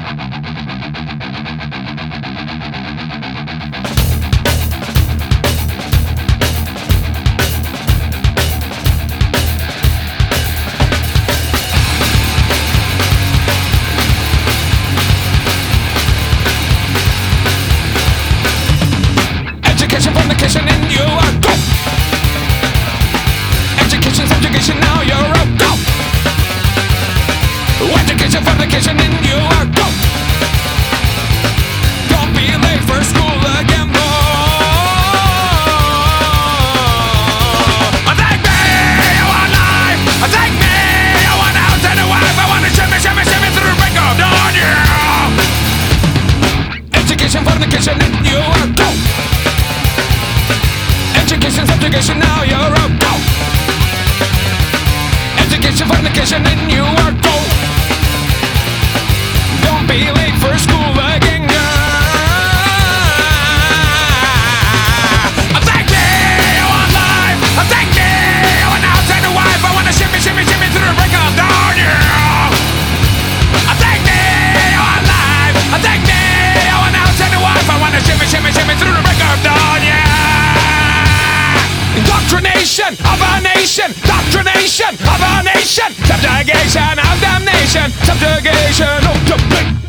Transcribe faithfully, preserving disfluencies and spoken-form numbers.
Education, fornication, and you are go. Education, subjugation, now you're a go. Education, fornication, and you are go. Don't be late for school again, boy. Take me, I want life. Take me, I want house and a wife. I want to shimmy, shimmy, shimmy through the break of dawn, yeah. Education, fornication, and you are go. Education, subjugation, now you're a go. Education, fornication, and you are go. Don't be late for school again, yeah. Take me, I want life. Take me, I want a house and a wife. I want to shimmy, shimmy, shimmy through the break of dawn, yeah. Take me, I want life. Take me, I want a house and a wife. I want to shimmy, shimmy, shimmy through the break of dawn, yeah. Indoctrination of our nation, doctrination of our nation, subjugation of damnation, subjugation of the